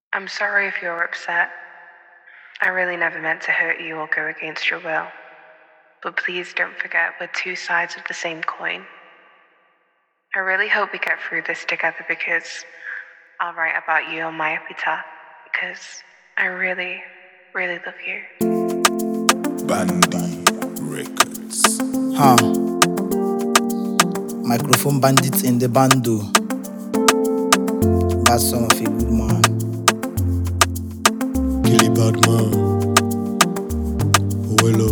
I'm sorry if you're upset. I really never meant to hurt you or go against your will. But please don't forget we're two sides of the same coin. I really hope we get through this together because I'll write about you on my epitaph because I really, really love you. Bandy Records. Microphone bandits in the bando. Bad son of a good man. Killy bad man. Wello.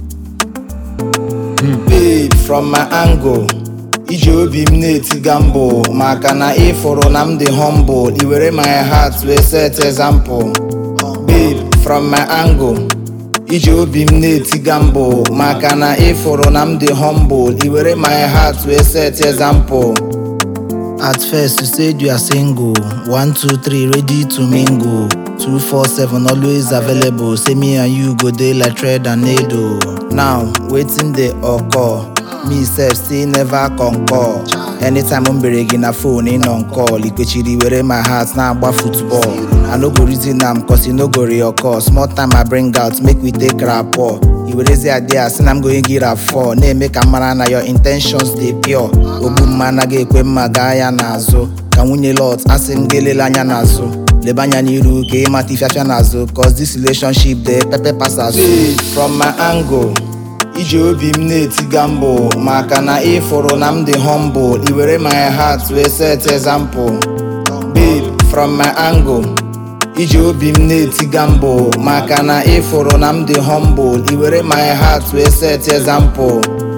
Babe, from my angle, iji obi m na-eti gamble. Maka na ịfụrụ na m dị humble. I were my heart wee set example. Babe, from my angle, iji obi m na-eti gamble. Maka na ịfụrụ na m dị humble. I were my heart wee set example. At first you said you are single. 1, 2, 3 ready to mingle. 247 always available. Say me and you go dey like thread and needle. Now waiting dey occur. Me sef still never concur. Anytime I'm begging na phone in on call. Ikwechiri were my heart na agba football. I no go reason am cause e no go reoccur. Small time I bring out make we take rapport. I werezi idea say I'm going get a for. Na-eme ka mara na your intentions dey pure. Ogbu mma anaghị ekwe mma gaa ya n'azụ. Ka nwunye lot asị m ga-elele anya n'azụ. Leba anya n'iru ka ịmata ife afịa n'azụ. Cause this relationship dey pepe pass azụ. From my angle, iji obi m na-eti gamble. Maka na ịfụrụ na m dị humble. I were my heart wee set example. Babe, from my angle, iji obi m na-eti gamble. Maka na ịfụrụ na m dị humble. I were my heart wee set example.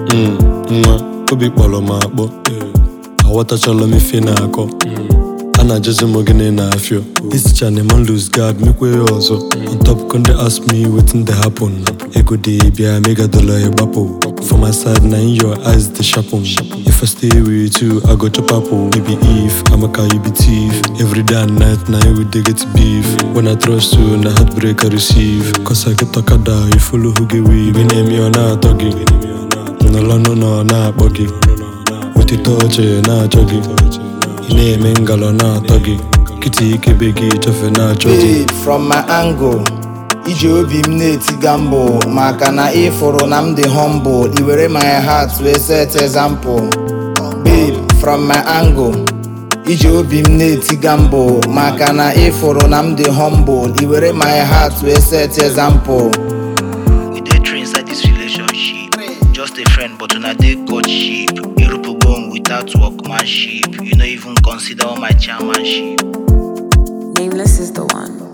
Nwa, obi kpọrọ m akpọ. Aghọtachala m ife na-akọ. A na-ajụzi m gịnị na-afịọ. Isicha na man lose guard mekwe ya ọzọ. On top con dey ask me wetin dey happen. Ego dey bịa mega dollar ịgbapụ. For my side na in your eyes dey sharpen. If I stay with you I go chop apple. You be Eve, Amaka you be thief. Every day and night na we dey get beef. When I trust you na heartbreak I receive. Cause I get okada you follow who get weave. Ị na-eme ọ na-atọ gị. Nọlọ n'ụlọ na-akpọ gị. Otito oche na-achọ gị. Ị na-eme ngala na-atọ gị. Kịtị ikebe gị chọfe na-achọ gị. Babe, from my angle, iji obi m na-eti gamble. Maka na ịfụrụ na m dị humble. I were my heart wee set example. Babe, from my angle, iji obi m na-eti gamble. Maka na ịfụrụ na m dị humble. I were my heart wee set example. We dey train inside this relationship. Just a friend but una dey courtship. Irupubong without workmanship. You no even consider all my chairmanship. Nameless is the one.